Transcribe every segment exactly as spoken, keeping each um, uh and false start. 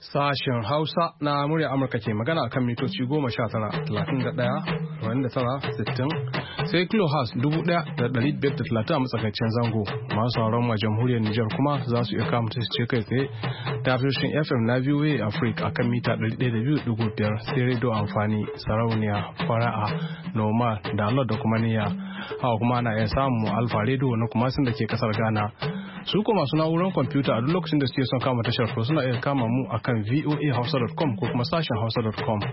Sashen Hausa na murya Amurka ke magana kan mitoci goma sha tara, talatin da ɗaya, arba'in da tara, sittin, sai kilohertz dubu ɗaya da ɗari biyar da talatin a matsakaicin zango. Masu sauran ma jamhuriyar Nijar kuma za su iya kama ta ce kai tsaye ta tashoshin F M na V O A Africa akan mita ɗari ɗaya da biyu da ɗigo biyar, sai rediyo amfani, sarauniya, fara'a, noma, da da kuma niyya. Hawa kuma ana iya samun alfa rediyo na kuma sun da ke kasar Ghana. Su kuma masu na'urar kwamfuta a duk lokacin da suke son kama tashar ko suna iya kama mu akan v o a hausa dot com ko kuma sashen hausa dot com.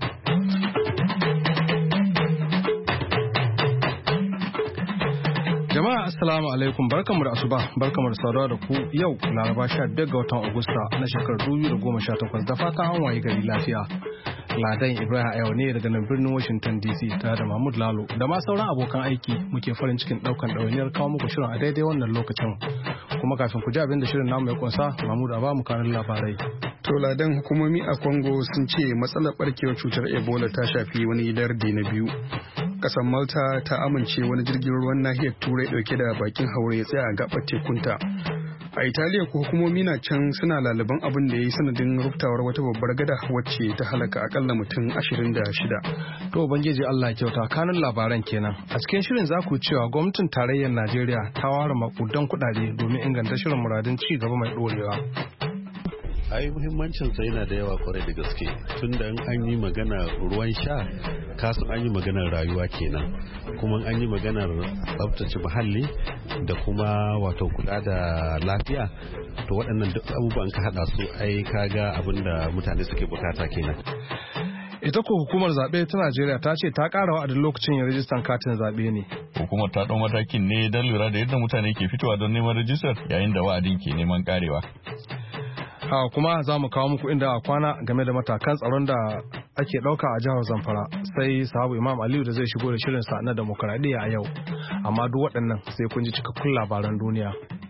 Jama'a assalamu alaikum, barkamu da asuba, barkamu da saduwa da ku yau Laraba sha biyar ga watan Agusta na shekarar dubu biyu da goma sha takwas, da fatan an waye gari lafiya. Ladan Ibrahim Ayo ne daga nan birnin Washington D C tare da Mahmud Lalo da ma sauran abokan aiki muke farin cikin daukan ɗawainiyar kawo muku shirin a daidai wannan lokacin. Kuma kafin ku ji abin da shirin namu ya kunsa, Mahmud a ba mu kanun labarai. To Ladan, hukumomi a Congo sun ce matsalar barkewar cutar Ebola ta shafi wani lardi na biyu. Kasar Malta ta amince wani jirgin ruwan nahiyar Turai dauke da bakin haure ya tsaya a gabar tekunta. A Italiya ko hukumomi na can suna lalaban abin da ya yi sanadin ruftawar wata babbar gada wacce ta halaka akalla mutum ashirin da shida. To Ubangiji Allah kyauta, kanun labaran kenan. A cikin shirin za ku cewa gwamnatin tarayyar Najeriya ta ware makudan kuɗaɗe domin inganta shirin muradun ci gaba mai ɗorewa. ai muhimmancin sa yana da yawa kwarai da gaske tunda in an yi magana ruwan sha kasan an yi maganar rayuwa kenan, kuma an yi maganar tsaftace muhalli da kuma wato kula da lafiya, to waɗannan duk abubuwan ka hada su ai kaga abinda mutane suke bukata kenan. Ita ko hukumar zaɓe ta Najeriya ta ce ta ƙara wa'adin lokacin yin rajistan katin zaɓe ne. Hukumar ta ɗau matakin ne don lura da yadda mutane ke fitowa don neman rajistar yayin da wa'adin ke neman ƙarewa. Ha kuma za mu kawo muku inda a kwana game da matakan tsaron da ake ɗauka a jihar Zamfara, sai sahabu Imam Aliyu da zai shigo da shirinsa na demokaradiyya a yau. Amma duk waɗannan sai kun ji cikakkun labaran duniya.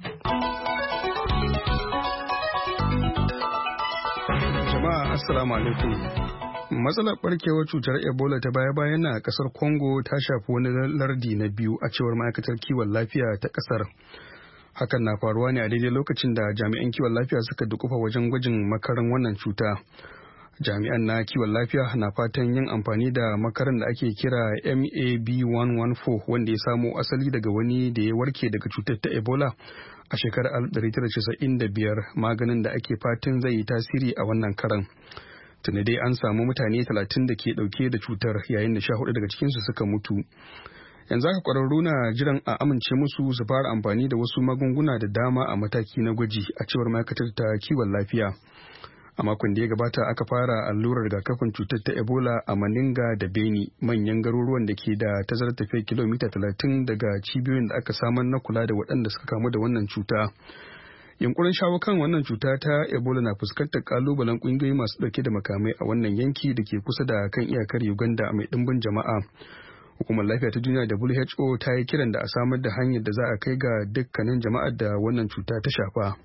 Jama'a assalamu alaikum. Matsalar barkewar cutar Ebola ta baya-bayan na kasar Congo ta shafi wani lardi na biyu a cewar ma'aikatar kiwon lafiya ta kasar. Hakan na faruwa ne a daidai lokacin da jami'an kiwon lafiya suka dukufa wajen gwajin makarin wannan cuta. Jami'an na kiwon lafiya na fatan yin amfani da makarin da ake kira M A B one four wanda ya samo asali daga wani da ya warke daga cutar ta Ebola a shekarar alif ɗari tara da casa'in da biyar, maganin da ake fatan zai yi tasiri a wannan karan. Tuni dai an samu mutane talatin da ke dauke da cutar yayin da sha hudu daga cikinsu suka mutu. Yanzu haka kwararru na jiran a amince musu su fara amfani da wasu magunguna da dama a mataki na gwaji a cewar ma'aikatar ta kiwon lafiya. A makon da ya gabata aka fara allurar rigakafin cutar ta Ebola a Maninga da Beni, manyan garuruwan da ke da tazarar tafiya kilomita talatin daga cibiyoyin da aka samar na kula da waɗanda suka kamu da wannan cuta. Yunkurin shawo kan wannan cuta ta Ebola na fuskantar kalubalen ƙungiyoyi masu ɗauke da makamai a wannan yanki da ke kusa da kan iyakar Uganda mai ɗimbin jama'a. Hukumar lafiya ta duniya W H O ta yi kiran da a samar da hanyar da za a kai ga dukkanin jama'ar da wannan cuta ta shafa.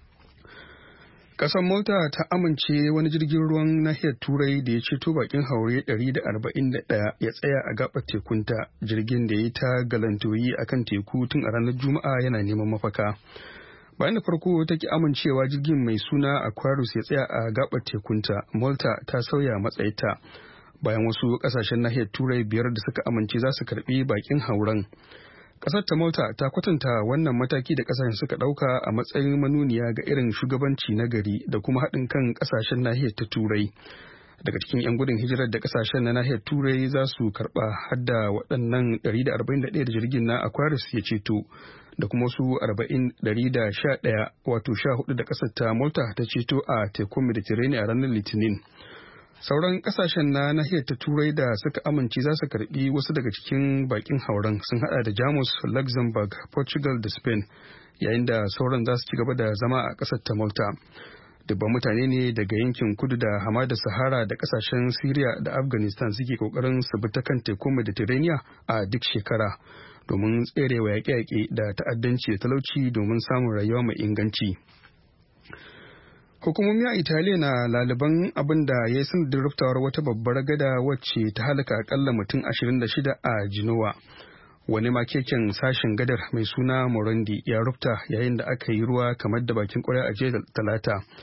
Ƙasar Malta ta amince wani jirgin ruwan nahiyar Turai da ya ceto bakin haure ɗari da arba'in da ɗaya ya tsaya a gaɓar tekunta. Jirgin da ya ta galantoyi a kan teku tun a ranar Juma'a yana neman mafaka. Bayan da farko ta ki amincewa jirgin mai suna Aquarius ya tsaya a gaɓar tekunta, Malta ta sauya matsayinta. Bayan wasu kasashen nahiyar Turai biyar da suka amince za su karbi bakin hauren. Kasar ta Malta ta kwatanta wannan mataki da kasashen suka dauka a matsayin manuniya ga irin shugabanci na gari da kuma haɗin kan kasashen nahiyar ta Turai. Daga cikin 'yan gudun hijirar da kasashen na nahiyar Turai za su karba hadda waɗannan ɗari da arba'in da ɗaya da jirgin na Aquarius ya ceto, da kuma su ɗari da sha ɗaya wato sha hudu da kasar ta Malta ta ceto a tekun Mediterranean a ranar Litinin. Sauran kasashen na nahiyar ta Turai da suka amince za su karbi wasu daga cikin bakin hauren sun hada da Jamus, Luxembourg, Portugal da Spain, yayin da sauran za su ci gaba da zama a kasar ta Malta. Dubban mutane ne daga yankin kudu da hamada Sahara da kasashen Syria da Afghanistan suke kokarin su bi ta kan tekun Mediterranean a duk shekara domin tserewa yaƙe-yaƙe da ta'addanci da talauci domin samun rayuwa mai inganci. Hukumomi a Italiya na laliban abin da ya yi sanadin ruftawar wata babbar gada wacce ta halaka akalla mutum ashirin da shida a Genoa. Wani makeken sashen gadar mai suna Morandi ya rufta yayin da aka yi ruwa kamar da bakin ƙwarya a jiya Talata.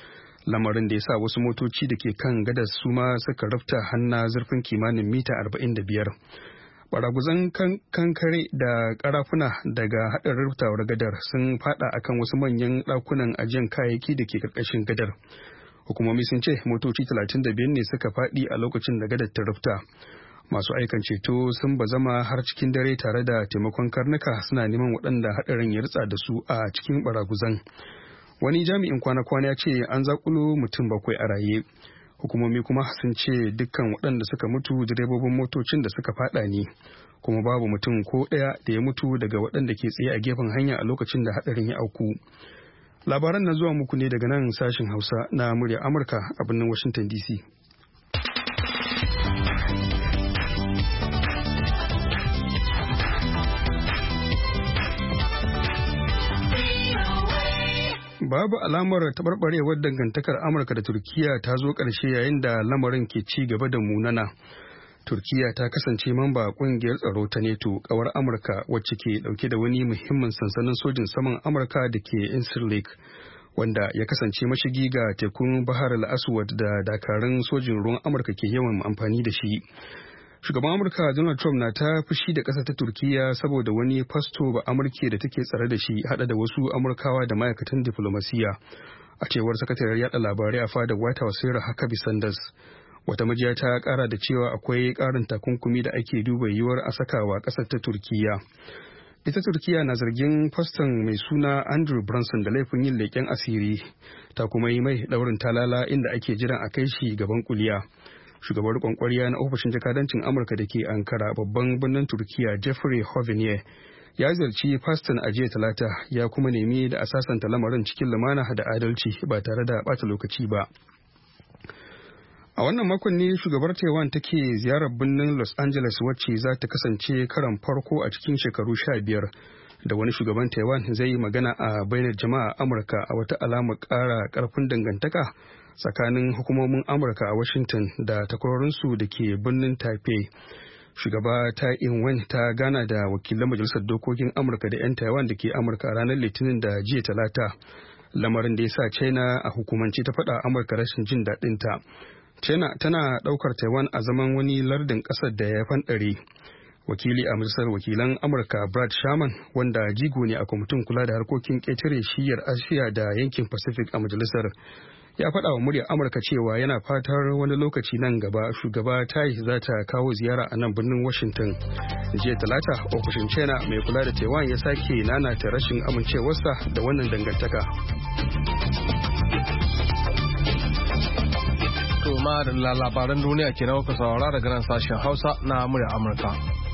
lamarin da ya sa wasu motoci da ke kan gadar su ma suka rafta hanna zurfin kimanin mita arba'in da biyar. Baraguzan kankare da karafuna daga haɗin ruftawar gadar sun fada akan wasu manyan ɗakunan ajiyar kayayyaki da ke ƙarƙashin gadar. Hukumomi sun ce motoci talatin da biyar ne suka faɗi a lokacin da gadar ta rufta. Masu aikan ceto sun bazama har cikin dare tare da taimakon karnuka suna neman waɗanda haɗarin ya ritsa da su a cikin baraguzan. Wani jami'in kwana-kwana ya ce an zakulo mutum bakwai a raye. Hukumomi kuma sun ce dukkan waɗanda suka mutu direbobin motocin da suka fada ne, kuma babu mutum ko ɗaya da ya mutu daga waɗanda ke tsaye a gefen hanya a lokacin da haɗarin ya auku. Labaran na zuwa muku ne daga nan sashen Hausa na murya Amurka a birnin Washington D C. Babu alamar taɓarɓarewar dangantakar Amurka da Turkiyya ta zo ƙarshe yayin da lamarin ke ci gaba da munana. Turkiyya ta kasance mamba a ƙungiyar tsaro ta NATO, ƙawar Amurka wacce ke ɗauke da wani muhimmin sansanin sojin saman Amurka da ke Incirlik, wanda ya kasance mashigi ga tekun Bahar al-Aswad da dakarun sojin ruwan Amurka ke yawan amfani da shi. Shugaban Amurka Donald Trump na ta fushi da ƙasa ta Turkiyya saboda wani fasto ba Amurke da take tsare da shi hada da wasu Amurkawa da ma'aikatan diflomasiyya. A cewar sakatariyar yada labarai a fadar White House Sarah Huckabee Sanders. Wata majiya ta kara da cewa akwai ƙarin takunkumi da ake duba yiwuwar a sakawa ƙasar ta Turkiyya. Ita Turkiyya na zargin faston mai suna Andrew Branson da laifin yin leƙen asiri, ta kuma yi mai ɗaurin talala inda ake jiran a kai shi gaban kuliya. Shugabar riƙon ƙwarya na ofishin jakadancin Amurka da ke Ankara, babban birnin Turkiyya, Jeffrey Hovenier, ya ziyarci faston a jiya Talata, ya kuma nemi da a sasanta lamarin cikin lumana da adalci ba tare da ɓata lokaci ba. A wannan makon ne shugabar Taiwan take ziyarar birnin Los Angeles, wacce za ta kasance karan farko a cikin shekaru sha biyar da wani shugaban Taiwan zai yi magana a bainar jama'a Amurka a wata alamar ƙara ƙarfin dangantaka tsakanin hukumomin Amurka a Washington da takwarorinsu da ke birnin Taipei. Shugaba Ta Ing-wen ta gana da wakilan Majalisar Dokokin Amurka da 'yan Taiwan da ke Amurka a ranar Litinin da jiya Talata, lamarin da ya sa China a hukumance ta faɗa Amurka rashin jin daɗinta. China tana ɗaukar Taiwan a zaman wani lardin ƙasar da ya fanɗare. Wakili a Majalisar Wakilan Amurka Brad Sherman, wanda jigo ne a kwamitin kula da harkokin ƙetare shiyar Asiya da yankin Pacific a majalisar, ya faɗa wa muryar Amurka cewa yana fatar wani lokaci nan gaba shugaba Tai za ta kawo ziyara a nan birnin Washington. Jiya Talata, ofishin China mai kula da Taiwan ya sake nanata rashin amincewarsa da wannan dangantaka. To ma da labaran duniya ke kuka saurara daga nan sashen Hausa na muryar Amurka.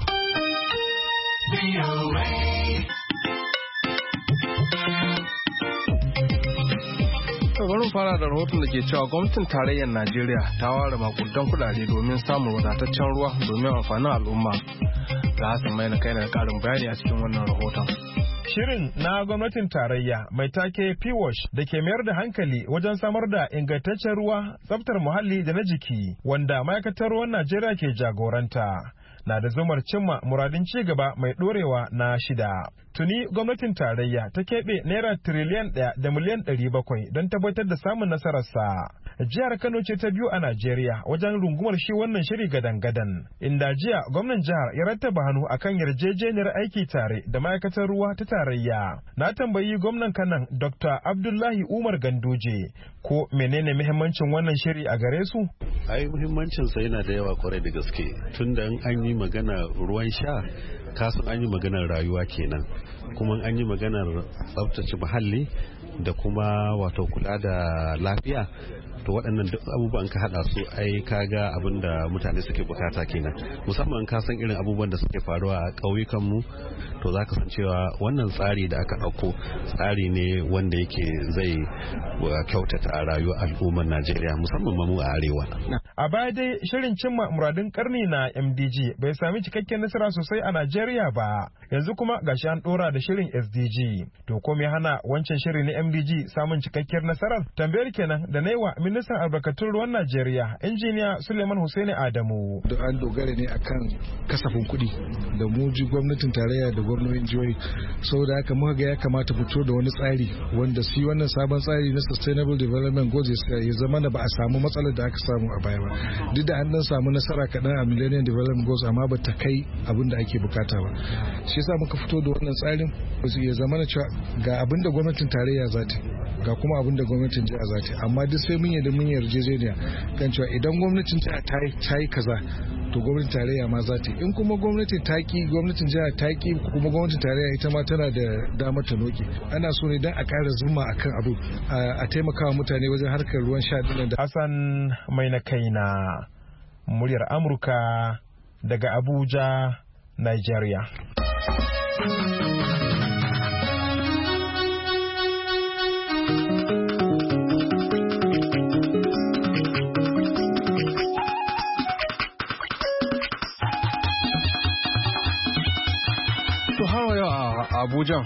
Bari fara da rahoton da ke cewa gwamnatin tarayyar Najeriya ta ware makudan kudade domin samun wadataccen ruwa domin amfanin al'umma. Ga Hassan mai na kai da karin bayani a cikin wannan rahoton. Shirin na gwamnatin tarayya mai take P-Wash da ke mayar da hankali wajen samar da ingantaccen ruwa, tsaftar muhalli da na jiki, wanda ma'aikatar ruwan Najeriya ke jagoranta, na da zumar cimma muradin ci gaba mai dorewa na shida. Tuni gwamnatin tarayya ta keɓe naira tiriliyan ɗaya da miliyan ɗari bakwai don tabbatar da samun nasararsa. Jihar Kano ce ta biyu a Najeriya wajen rungumar shi wannan shiri gadan-gadan, inda jiya gwamnan jihar ya rattaba hannu akan yarjejeniyar aiki tare da ma'aikatar ruwa ta tarayya. Na tambayi gwamnan Kanan Doctor Abdullahi Umar Ganduje ko menene muhimmancin wannan shiri a gare su? Ai muhimmancin sa yana da yawa kwarai da gaske. Tunda an yi magana ruwan sha, kasan an yi maganar rayuwa kenan, kuma an yi maganar tsaftace muhalli da kuma wato kula da lafiya. To waɗannan duk abubuwan ka haɗa su ai kaga abin da mutane suke bukata kenan, musamman ka san irin abubuwan da suke faruwa a ƙauyukanmu, to za ka san cewa wannan tsari da aka ɗauko tsari ne wanda yake zai kyautata a rayuwar al'ummar Najeriya, musamman mu a arewa. A baya dai shirin cimma muradun karni na M D G bai sami cikakken nasara sosai a Najeriya ba. Yanzu kuma gashi an dora da shirin S D G. To ko me hana wancan shiri na M D G samun cikakkiyar nasarar? Tambayar kenan da naiwa ministan albarkatun ruwan Najeriya, injiniya Suleiman Hussaini Adamu. Da an dogara ne akan kasafin kuɗi da mu ji gwamnatin tarayya da gwamnonin jihohi. Saboda haka muka ga ya kamata fito da wani tsari wanda shi wannan sabon tsari na Sustainable Development Goals ya zama da ba a samu matsalar da aka samu a baya ba. Duk da an dan samu nasara kaɗan a Millennium Development Goals amma ba ta kai abin da ake bukata ba. Shi yasa muka fito da wannan tsarin ya zama na cewa ga abin da gwamnatin tarayya za ta ga kuma abin da gwamnatin jiha za ta amma duk sai mun yarda mun yarjejeniya kan cewa idan gwamnatin jiha ta yi kaza to gwamnatin tarayya ma za ta in kuma gwamnatin ta ki gwamnatin jiha ta ki kuma gwamnatin tarayya ita ma tana da damar ta noke ana so ne dan a ƙara zuma akan abu a taimakawa mutane wajen harkar ruwan sha din da Hassan mai na kaina muryar Amurka daga Abuja, Nigeria. Abuja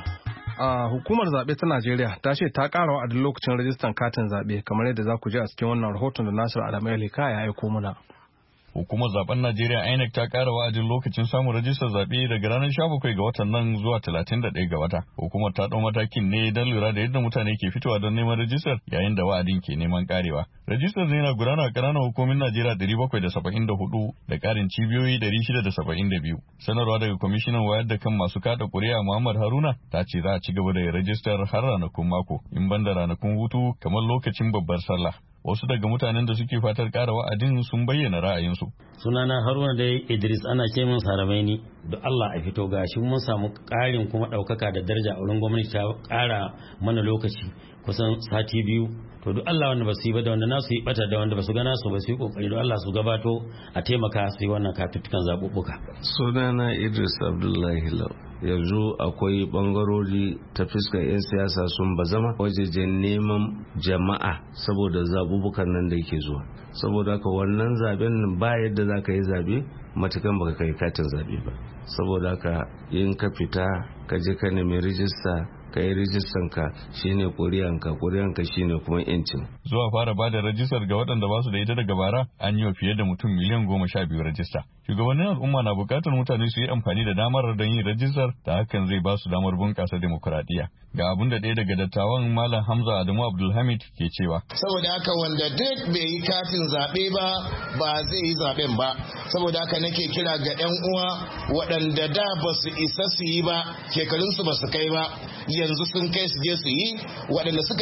a hukumar zaɓe ta Najeriya ta ce ta ƙara wa'adin lokacin rajistan katin zaɓe kamar yadda za ku ji a cikin wannan rahoton da Nasiru Adamu Elika ya aiko mana. Hukumar zaben Najeriya I N E C ta ƙara wa'adin lokacin samun rajistar zaɓe daga ranar sha bakwai ga watan nan zuwa talatin da ɗaya ga wata. Hukumar ta ɗau matakin ne don lura da yadda mutane ke fitowa don neman rajistar yayin da wa'adin ke neman ƙarewa. Rajistar zai na gudana a ƙananan hukumomin Najeriya ɗari bakwai da saba'in da hudu da ƙarin cibiyoyi ɗari shida da saba'in da biyu. Sanarwa daga kwamishinan wayar da kan masu kaɗa ƙuri'a Muhammad Haruna ta ce za a ci gaba da rajistar har ranakun mako in banda ranakun hutu kamar lokacin babbar sallah. Wasu daga mutanen da suke fatar ƙara wa'adin sun bayyana ra'ayinsu. Sunana Haruna da Idris ana ce min Saramaini da Allah a fito gashi mun samu ƙarin kuma ɗaukaka da daraja a wurin gwamnati ta ƙara mana lokaci kusan sati biyu. To duk Allah wanda ba su yi ba da wanda nasu yi bata da wanda ba su gana su ba su yi kokari don Allah su gabato a taimaka su yi wannan katuttukan zaɓuɓɓuka. Sunana Idris Abdullahi Lau. Yanzu akwai bangarori ta fuskar 'yan siyasa sun bazama wajejen neman jama'a saboda zaɓuɓɓukan nan da yake zuwa. Saboda haka wannan zaben ba yadda za ka yi zaɓe matukan baka kai katin zaɓe ba. Saboda haka in ka fita ka je ka nemi rijista ka yi rijistan ka shine kuriyanka kuriyanka shine kuma yancin. Zuwa fara ba da rajistar ga waɗanda ba su da ita daga bara an yi wa fiye da mutum miliyan goma sha biyu rajista. Shugabannin al'umma na buƙatar mutane su yi amfani da damar don yin rajistar da hakan zai ba su damar bunƙasa demokuraɗiyya. Ga abin da ɗaya daga dattawan Malam Hamza Adamu Abdulhamid ke cewa. Saboda haka wanda duk bai yi katin zaɓe ba ba zai yi zaɓen ba. Saboda haka nake kira ga 'yan uwa waɗanda da ba su isa su yi ba shekarunsu ba su kai ba yanzu sun kai su je su yi waɗanda suka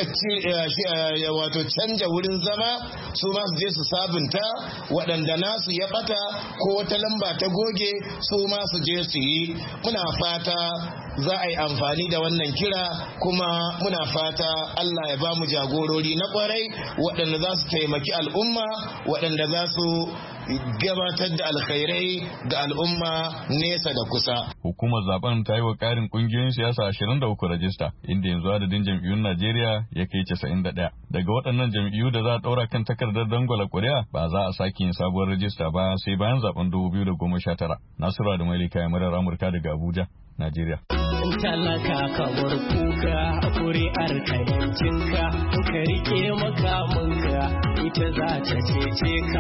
wato canja wurin zama su ma su je su sabunta waɗanda nasu ya ɓata ko wata lamba ta goge su ma su je su yi muna fata za a yi amfani da wannan kira kuma muna fata Allah ya ba mu jagorori na kwarai waɗanda za su taimaki al'umma waɗanda za su gabatar da alkhairai ga al'umma nesa da kusa. Hukumar zaben ta yi wa ƙarin ƙungiyoyin siyasa ashirin da uku rajista inda yanzu adadin jam'iyyun Najeriya ya kai casa'in da ɗaya. Daga waɗannan jam'iyyu da za a ɗaura kan takardar dangwala ƙuri'a ba za a sake yin sabuwar rajista ba sai bayan zaben dubu biyu da goma sha tara. Nasiru da Mailika ya murar Amurka daga Abuja, Najeriya. Talaka kamar kuka a kuri'ar kayancinka ka rike makamanka ita za ta cece ka.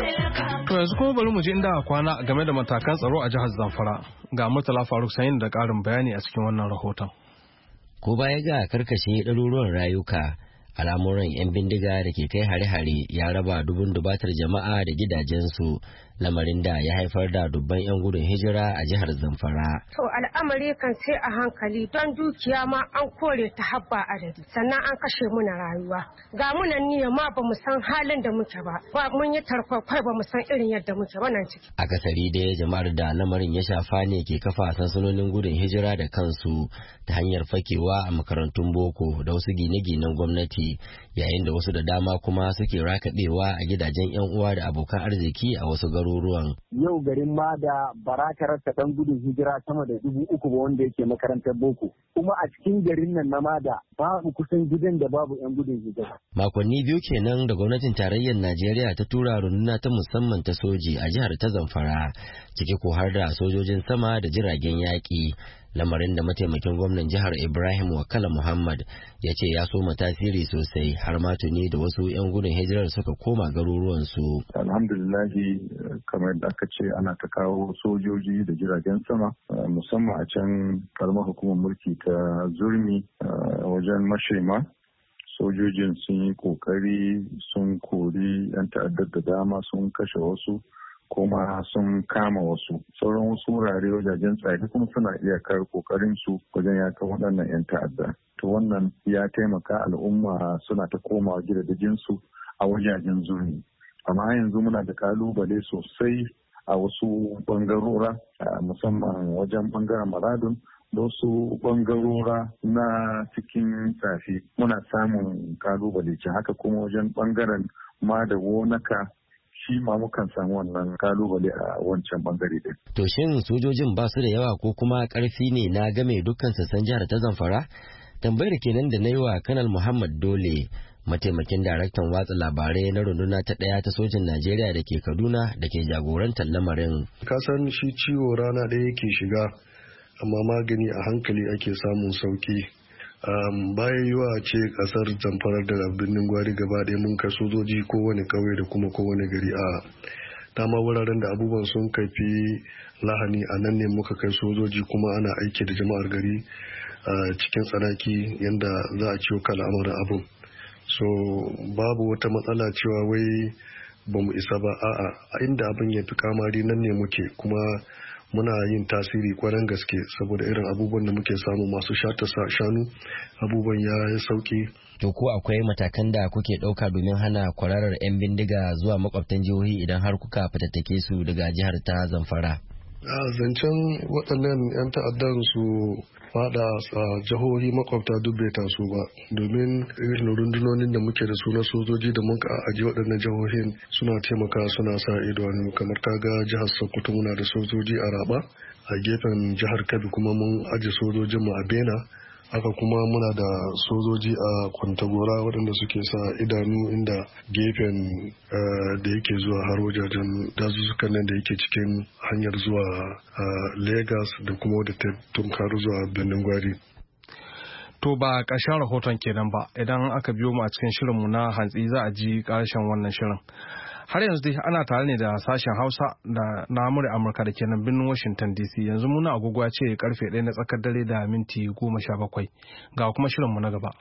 To yanzu kuma bari mu je inda a kwana game da matakan tsaro a jihar Zamfara. Ga Murtala Faruk Sayin da ƙarin bayani a cikin wannan rahoton. Ko baya ga karkashe ɗaruruwan rayuka, al'amuran 'yan bindiga da ke kai hare-hare ya raba dubun dubatar jama'a da gidajensu, lamarin da ya haifar da dubban 'yan gudun hijira a jihar Zamfara. To al'amari kan sai a hankali don dukiya ma an kore ta habba adadi sannan an kashe muna rayuwa. Ga munan niyya ma ba mu san halin da muke ba, ba mun yi tarkwakwai ba mu san irin yadda muke ba nan ciki. Akasari dai jama'ar da lamarin ya shafa ne ke kafa sansanonin gudun hijira da kansu ta hanyar fakewa a makarantun boko da wasu gine-ginen gwamnati iyali yayin da wasu da dama kuma suke rakaɗewa a gidajen 'yan uwa da abokan arziki a wasu garuruwan. Yau garin ma da barakarar ta ɗan gudun hijira sama da dubu uku ba wanda yake makarantar boko. Kuma a cikin garin nan na Mada babu kusan gidan da babu 'yan gudun hijira. Makonni biyu kenan da gwamnatin tarayyar Najeriya ta tura runduna ta musamman ta soji a jihar ta Zamfara, ciki ko har da sojojin sama da jiragen yaƙi. Lamarin da mataimakin gwamnan jihar Ibrahim Wakala Muhammad ya ce ya soma tasiri sosai har ma tuni da wasu 'yan gudun hijirar suka koma garuruwansu. Alhamdulillahi, kamar da aka ce ana ta kawo sojoji da jiragen sama musamman a can karamar hukumar mulki ta Zurmi wajen Mashema. Sojojin sun yi kokari, sun kori 'yan ta'addar da dama, sun kashe wasu kuma sun kama wasu. Sauran wasu wurare wajajen tsari kuma suna iyakar kokarin su wajen yakan waɗannan 'yan ta'adda. To wannan ya taimaka al'umma suna ta komawa gidajen su a wajajen Zurmi. Amma yanzu muna da kalubale sosai a wasu bangarora musamman wajen bangaren Maradun da wasu bangarora na cikin tsafi muna samun kalubale ce haka kuma wajen bangaren ma da wonaka shi ma mukan samu wannan kalubale a wancan bangare din. To shin sojojin ba su da yawa ko kuma karfi ne na game dukkan sassan jihar ta Zamfara? Tambayar kenan da na yi wa Kanal Muhammad Dole, mataimakin daraktan watsa labarai na runduna ta ɗaya ta sojin Najeriya da ke Kaduna da ke jagorantar lamarin. Kasan shi ciwo rana ɗaya yake shiga, amma magani a hankali ake samun sauki. Um, bayan yiwa ce kasar Zamfara da birnin Gwari gaba ɗaya mun kai sojoji kowane ƙauye da kuma kowane gari a dama wuraren da abubuwan sun kaifi lahani a nan ne muka kai sojoji kuma ana aiki da jama'ar gari a cikin tsanaki yadda za a ciwo kala al'amuran abin. So babu wata matsala cewa wai ba mu isa ba, a'a inda abin ya fi kamari nan ne muke kuma muna yin tasiri kwaran gaske saboda irin abubuwan da muke samu masu shata shanu abubuwan ya yi sauki. To ko akwai matakan da kuke ɗauka domin hana kwararar 'yan bindiga zuwa makwabtan jihohi idan har kuka fitattake su daga jihar ta Zamfara? A zancen waɗannan 'yan ta'addan su fada a jihohi makwabta duk bai taso ba, domin irin rundunonin da muke da su na sojoji da muka aji waɗannan jihohin suna taimaka suna sa ido ne. Kamar kaga jihar Sokoto muna da sojoji a Raba, a gefen jihar Kebbi kuma mun aji sojojin mu a Bena, haka kuma muna da sojoji a Kwantagora waɗanda suke sa idanu inda gefen da yake zuwa har wajajen dazuzzukan nan da yake cikin hanyar zuwa Lagos da kuma wadda ta tunkaru zuwa birnin Gwari. To ba ƙarshen rahoton kenan ba, idan aka biyo mu a cikin shirinmu na hantsi za a ji ƙarshen wannan shirin. Har yanzu dai ana tare ne da sashen Hausa da na Amurka Amurka da kenan birnin Washington D C. Yanzu muna agogo ce karfe ɗaya na tsakar dare da minti goma sha bakwai. Ga kuma shirinmu na gaba.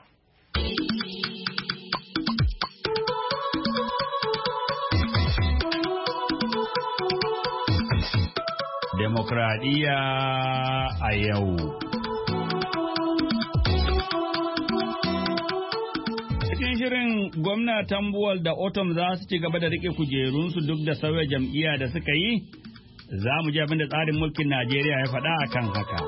Demokradiyya a yau. Shirin gwamna Tambuwal da Otom za su ci gaba da rike kujerunsu duk da sauya jam'iyya da suka yi, za mu ji abin da tsarin mulkin Najeriya ya faɗa a kan haka.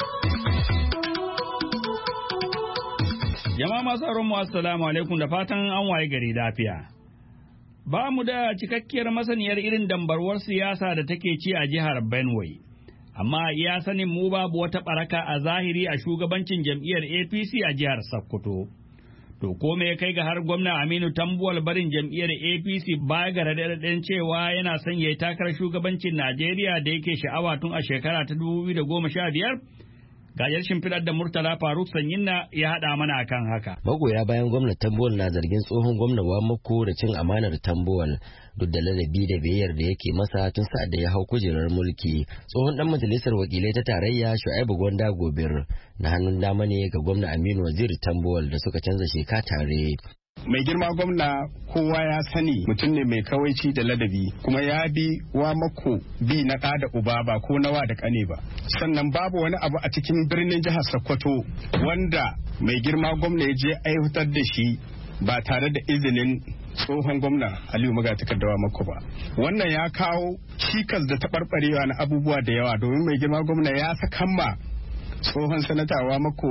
Jama'a masu aron mu assalamu alaikum da fatan an waye gari lafiya. Ba mu da cikakkiyar masaniyar irin dambarwar siyasa da take ci a jihar Benue, amma iya sanin mu babu wata ɓaraka a zahiri a shugabancin jam'iyyar A P C a jihar Sokoto. To ko me ya kai ga har gwamna Aminu Tambuwal barin jam'iyyar A P C baya ga raɗaɗen cewa yana son ya yi takarar shugabancin Najeriya da yake sha'awa tun a shekara ta dubu biyu da goma sha biyar? Gajiyar shimfiɗar da Murtala Faruk Sanyinna ya haɗa mana akan haka. Magoya bayan gwamnan Tambuwal na zargin tsohon gwamna Wamako da cin amanar Tambuwal duk da ladabi da biyayyar da yake masa tun sa'ad da ya hau kujerar mulki. Tsohon dan majalisar wakilai ta tarayya Shu'aibu Gwanda Gobir na hannun dama ne ga gwamna Aminu Waziri Tambuwal da suka canza sheka tare. Mai girma gwamna kowa ya sani mutum ne mai kawaici da ladabi kuma ya bi wa mako bi na ɗa da uba ba ko nawa da ƙane ba. Sannan babu wani abu a cikin birnin jihar Sokoto wanda mai girma gwamna ya je aiwatar da shi ba tare da izinin tsohon gwamna Aliyu Magatakardawa Mako ba. Wannan ya kawo cikas da taɓarɓarewa na abubuwa da yawa domin mai girma gwamna ya sakan ma tsohon sanatawa Mako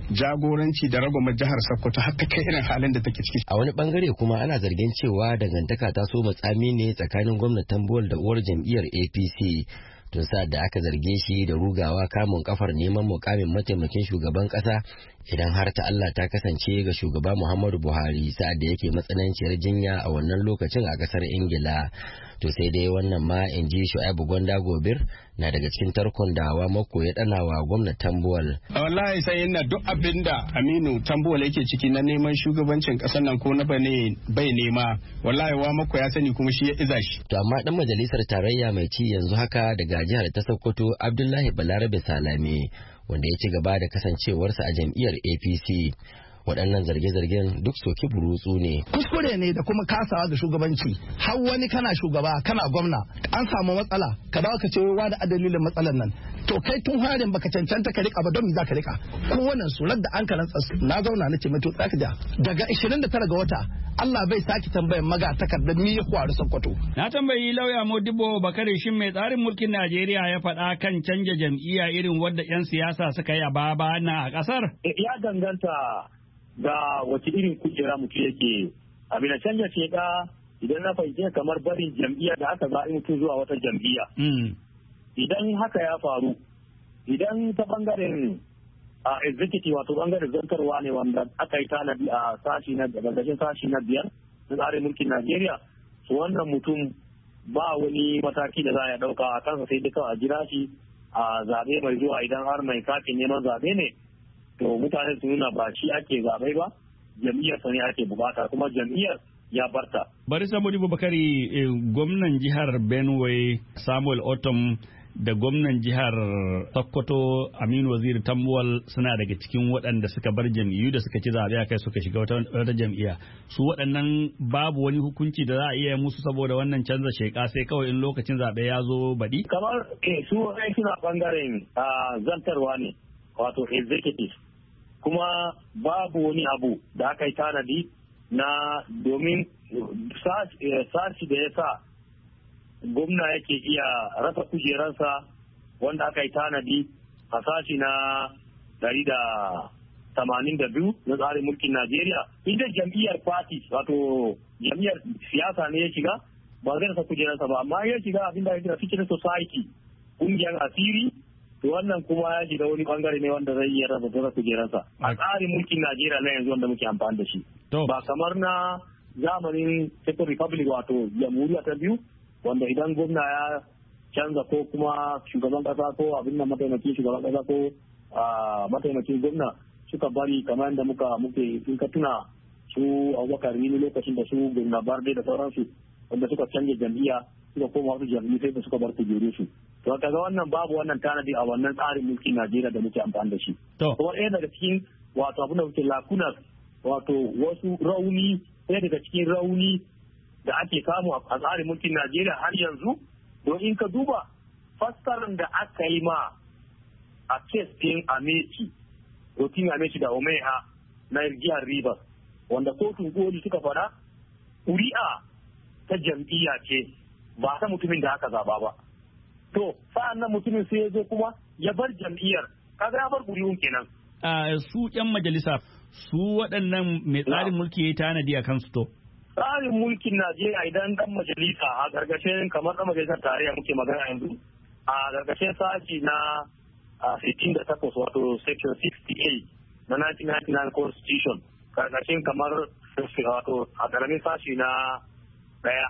jagoranci da ragwamar jihar Sokoto har ta kai irin halin da take ciki. A wani bangare kuma ana zargin cewa dangantaka ta so matsami ne tsakanin gwamnatin Buwal da uwar jam'iyyar A P C. Tun sa da aka zarge shi da rugawa kamun kafar neman mukamin mataimakin shugaban kasa idan har ta Allah ta kasance ga shugaba Muhammadu Buhari sa'ad da yake matsananciyar jinya a wannan lokacin a kasar Ingila. To sai dai wannan ma in ji Shu'aibu Gwanda Gobir na daga cikin tarkon da Wamako ya dana wa gwamnatin Tambuwal. Wallahi sai yana duk abinda Aminu Tambuwal yake ciki na neman shugabancin kasar nan ko na bane bai nema wallahi Wamako ya sani kuma shi ya iza shi. To amma dan majalisar tarayya mai ci yanzu haka daga jihar ta Sokoto Abdullahi Balarabe Salame wanda ya ci gaba da kasancewarsa a jam'iyyar A P C. Waɗannan zarge-zargen duk soki burutsu ne. Kuskure ne da kuma kasawa ga shugabanci. Har wani kana shugaba kana gwamna an samu matsala ka dawo ka ce wa da adalilin matsalar nan. To kai tun harin baka cancanta ka rika ba don me za ka rika. Kowannen surar da an karanta na zauna na ce mai to tsaka da daga ishirin da tara ga wata Allah bai saki tambayar maga takardar ni ya kwaru Sokoto. Na tambayi lauya Modibo Bakare shin mai tsarin mulkin Najeriya ya faɗa kan canja jam'iyya irin wadda 'yan siyasa suka yi a baba na a ƙasar? Ya danganta ga wace irin kujera mutum yake abin da canja sheka idan na fahimce kamar barin jam'iyya da aka zaɓi mutum zuwa wata jam'iyya. Idan haka ya faru, idan ta bangaren a executive wato bangaren zantarwa ne wanda aka yi tanadi a sashi na gargashin sashi na biyar na tsarin mulkin Najeriya, su wannan mutum ba wani mataki da za a ɗauka a kansa sai duka a jira shi a zaɓe mai zuwa idan har mai katin neman zaɓe ne. To mutane su nuna ba shi ake zaɓe ba, jam'iyyar sa ne ake bukata kuma jam'iyyar ya barta. Bari Samudi Bubakari eh, gwamnan jihar Benue Samuel Otom da gwamnan jihar Sokoto Aminu Waziri Tambuwal suna daga cikin waɗanda suka bar jam'iyyu da suka ci zaɓe a kai suka shiga wata, wata jam'iyya. Su waɗannan babu wani hukunci da za a iya musu saboda wannan canza sheka sai kawai in lokacin zaɓe ya zo baɗi? Kamar eh, su suna ɓangaren uh, zantarwa ne wato executive. Kuma babu wani abu da aka yi tanadi na domin sashi da ya sa gwamna yake iya rasa kujeransa wanda aka yi tanadi a sashi na dari da tamanin da biyu na tsarin mulkin Najeriya. Inda jam'iyyar party wato jam'iyyar siyasa ne ya shiga ba zai rasa kujeransa ba, amma ya shiga abin da ya kira cikin society ƙungiyar asiri to wannan kuma ya shiga wani bangare ne wanda zai iya rasa rasa kujeransa a tsarin mulkin Najeriya na yanzu wanda muke amfani da shi. Ba kamar na zamanin Second Republic wato jamhuriya ta biyu wanda idan gwamna ya canza ko kuma shugaban kasa ko abin da mataimakin shugaban kasa ko mataimakin gwamna suka bari kamar yadda muka muke sun ka tuna su Abubakar Rimi lokacin da su gwamna Barde da sauransu wanda suka canja jam'iyya suka koma wasu jam'iyyu sai da suka bar kujeru su. To kaga wannan babu wannan tanadi a wannan tsarin mulkin Najeriya da muke amfani da shi. Kuma ɗaya daga cikin wato abin da muke lakunas wato wasu rauni ɗaya daga cikin rauni da ake samu a tsarin mulkin Najeriya har yanzu don in ka duba fassarar da aka yi ma a kes ɗin Amechi, Rotin Amechi da Omeha na jihar Rivers wanda kotun koli suka faɗa ƙuri'a ta jam'iyya ce ba ta mutumin da aka zaba ba. To sa'an nan mutumin sai ya zo kuma ya bar jam'iyyar kaga ya bar ƙuri'un kenan. A su ƴan majalisa su waɗannan mai tsarin mulki ya tanadi a kansu to. Tsarin mulkin Najeriya idan ɗan majalisa a gargashin kamar ɗan majalisar tarayya muke magana yanzu a gargashin sashi na sittin da takwas wato section sixty-eight na nineteen ninety-nine constitution gargashin kamar wato a ƙaramin sashi na ɗaya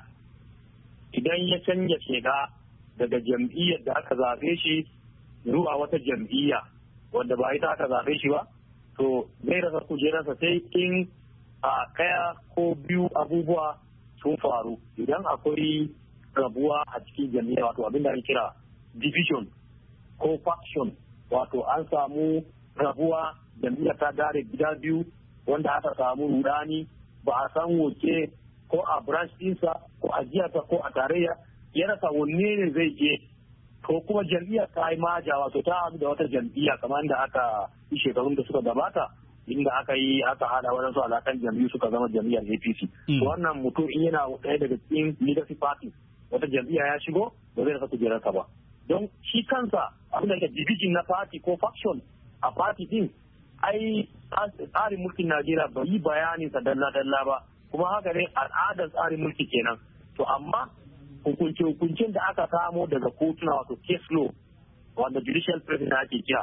idan ya canja sheka daga jam'iyyar da aka zaɓe shi zuwa wata jam'iyya wanda ba ita aka zaɓe shi ba to zai rasa kujerarsa sai in a kaya ko biyu abubuwa sun faru idan akwai rabuwa a cikin jam'iyya wato abin da ake kira division ko faction wato an samu rabuwa jam'iyya ta dare gida biyu wanda aka samu rudani ba a san wace ko a branch ɗinsa ko a jiyarsa ko a tarayya ya rasa wanne ne zai je ko kuma jam'iyyar ta yi maja wato ta haɗu da wata jam'iyya kamar da aka yi shekarun da suka gabata inda aka yi aka hada waɗansu alaƙan jam'iyyu suka zama jam'iyyar A P C. To wannan mutum in yana ɗaya daga cikin leadership party wata jam'iyya ya shigo ba zai rasa kujerarsa ba. Don shi kansa abin da ke division na party ko faction a party din ai tsarin mulkin Najeriya bai yi bayanin sa dalla-dalla ba, kuma haka ne al'adar tsarin mulki kenan. To amma hukunce-hukuncen da aka samo daga kotuna wato case law wanda judicial president ake kira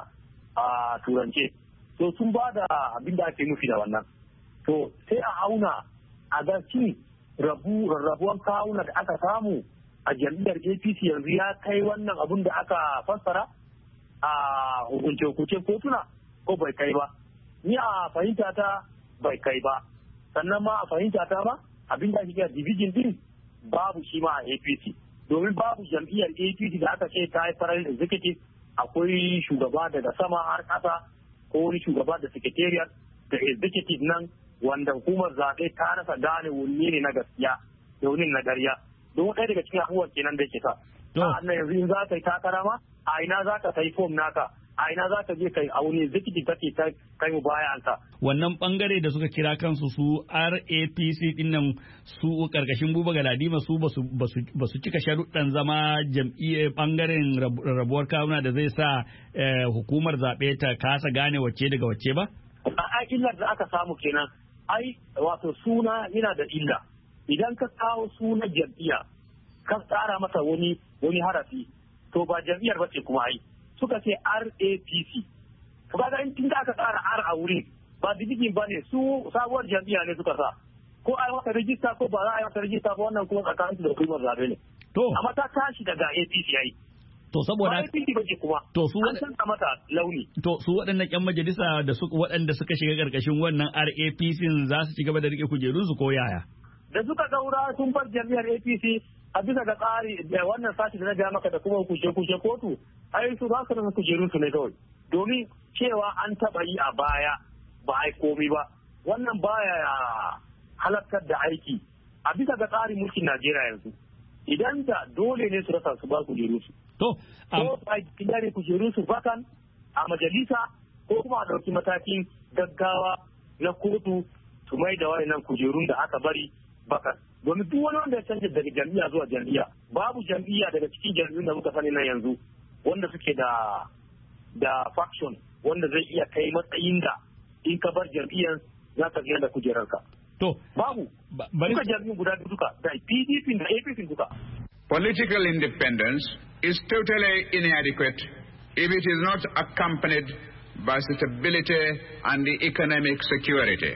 a turance, to sun ba da abin da ake nufi da wannan. To sai a auna a ga cin rabu rarrabuwan kawuna da aka samu a jam'iyyar A P C yanzu ya kai wannan abin da aka fassara a hukunce-hukuncen kotuna ko bai kai ba. Ni a fahimta ta bai kai ba, sannan ma a fahimta ta ma abin da ake kira division din babu shi ma a A P C, domin babu jam'iyyar A P C da aka ce ta yi farar executive, akwai shugaba daga sama har ƙasa ko wani shugaba da secretariat da executive nan wanda hukumar zaɓe ta rasa gane wani ne na gaskiya da wani na ƙarya. Don ɗaya daga cikin abubuwan kenan da ke sa. Sa'an yanzu in za ka yi takara ma a ina za ka sai fom naka, a ina za ka je kai a wani executive kake kai mu bayan ka. Wannan bangare da suka kira kansu su R A P C din nan su karkashin Buba Galadima su ba su cika sharuɗan zama jam'iyyar bangaren rabuwar kawuna da zai sa hukumar zaɓe ta kasa gane wacce daga wacce ba? A illar da aka samu kenan, ai wato suna yana da illa. Idan ka kawo sunan jam'iyya ka tsara masa wani wani harafi to ba jam'iyyar ba ce kuma ai. Suka ce R A P C. To kaga in tun da aka tsara R a wurin ba division ba ne, su sabuwar jam'iyya ne suka sa. Ko ai masa rijista ko ba za a yi masa rijista ba, wannan kuma tsakanin da hukumar zabe ne. To amma ta tashi daga A P C ai. To saboda A P C ba ce kuma. To su an san mata launi. To su waɗannan ƴan majalisa da su waɗanda suka shiga karkashin wannan R A P C za su ci gaba da rike kujerun su ko yaya? Da suka gaura sun bar jam'iyyar A P C a bisa ga tsari da wannan sashi da na gaya maka da kuma kushe-kushe kotu, ai su za su rasa kujerun su ne kawai. Domin cewa an taɓa yi a baya ba a yi komi ba, wannan baya halartar da aiki a bisa ga tsarin mulkin Najeriya yanzu. Idan da dole ne su rasa su ba kujerun su. To, ko a kiyare kujerun su bakan a majalisa ko kuma a ɗauki matakin gaggawa na kotu su mai da wayannan kujerun da aka bari bakan. Domin duk wani wanda ya canja daga jam'iyya zuwa jam'iyya, babu jam'iyya daga cikin jam'iyyun da muka sani nan yanzu wanda suke da da faction wanda zai iya kai matsayin da in ka bar jam'iyyar za ka da kujerarka. To, babu. Duka jam'iyyun guda duka da P D P da A P C duka. Political independence is totally inadequate if it is not accompanied by stability and the economic security.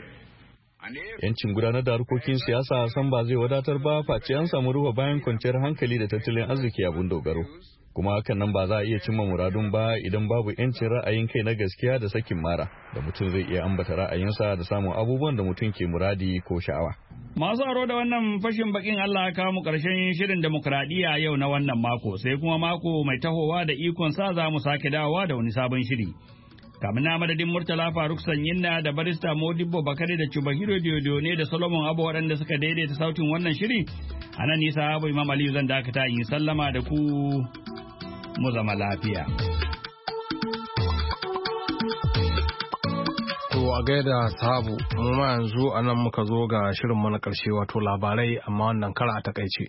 Yancin gudanar da harkokin siyasa san ba zai wadatar ba face an samu ruwa bayan kwanciyar hankali da tattalin arziki abun dogaro. Kuma hakan nan ba za a iya cimma muradun ba idan babu yancin ra'ayin kai na gaskiya da sakin mara da mutum zai iya ambata ra'ayinsa da samun abubuwan da mutum ke muradi ko sha'awa. Masu aro da wannan fashin bakin Allah ya kawo mu karshen shirin demokradiyya yau na wannan mako, sai kuma mako mai tahowa da ikon sa za mu sake dawowa da wani sabon shiri. Kamin na madadin Murtala Faruk Sanyinna da barista Modibbo Bakare da Chubahiro Diodo ne da Solomon Abu waɗanda suka daidaita sautin wannan shiri. A nan nisa Abu Imam Aliyu zan dakata in sallama da ku mu zama lafiya. To a gaida sahabu, mu ma yanzu a nan muka zo ga shirinmu na ƙarshe wato labarai amma wannan kara a takaice.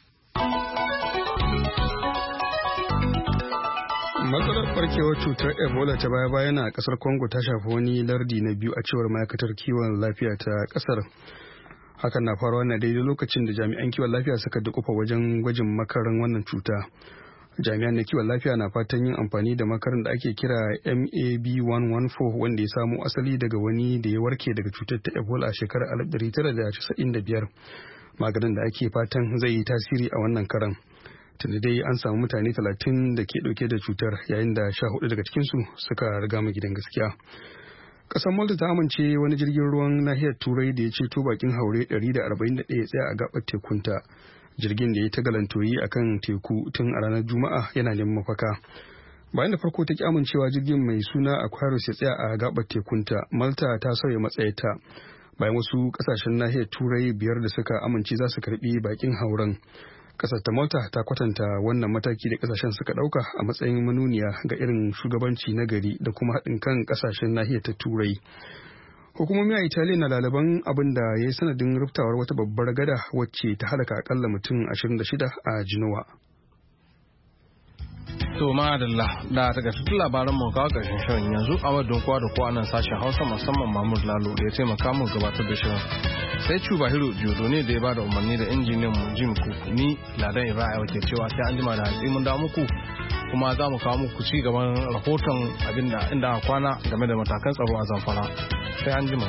matsalar barkewar cutar ebola ta baya bayan a kasar congo ta shafi wani lardi na biyu a cewar ma'aikatar kiwon lafiya ta kasar. Hakan na faruwa na daidai lokacin da jami'an kiwon lafiya suka dukufa wajen gwajin makarin wannan cuta. Jami'an na kiwon lafiya na fatan yin amfani da makarin da ake kira M A B one four wanda ya samo asali daga wani da ya warke daga cutar ta ebola a shekarar alif ɗari tara da casa'in da biyar. Maganin da ake fatan zai yi tasiri a wannan karan. Tunda dai an samu mutane talatin da ke dauke da cutar yayin da sha hudu daga cikinsu suka riga mu gidan gaskiya. Kasar Malta ta amince wani jirgin ruwan nahiyar Turai da ya ceto bakin haure ɗari da arba'in da ɗaya tsaya a gabar tekunta. Jirgin da ya ta galantoyi a kan teku tun a ranar Juma'a yana neman mafaka. Bayan da farko ta ki amincewa jirgin mai suna Aquarius ya tsaya a gabar tekunta, Malta ta sauya matsayarta. Bayan wasu kasashen nahiyar Turai biyar da suka amince za su karbi bakin hauren. Kasar ta Malta ta kwatanta wannan mataki da kasashen suka dauka a matsayin manuniya ga irin shugabanci na gari da kuma haɗin kan kasashen nahiyar ta Turai. Hukumomi a Italiya na lalaban abin da ya yi sanadin ruftawar wata babbar gada wacce ta halaka akalla mutum ashirin da shida a Genoa. To madalla da daga cikin labaran mu kawo karshen shirin yanzu a madadin kowa da kowa nan sashen Hausa musamman Mahmud Lalo da ya taimaka mu gabatar da shirin. Sai Cuba Hiro Jodo ne da ya bada umarni da injiniyan mu Jim Cook ni Ladan Ibrahim ke cewa sai an jima da hatsi mun da muku kuma za mu kawo muku ci gaban rahoton abinda inda kwana game da matakan tsaro a Zamfara. Sai an jima.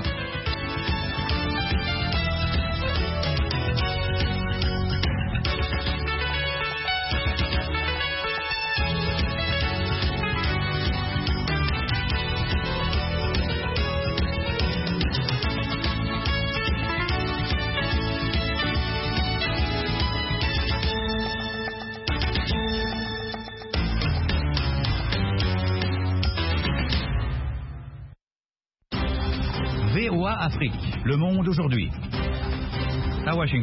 V O A Afrique, le monde aujourd'hui. À Washington.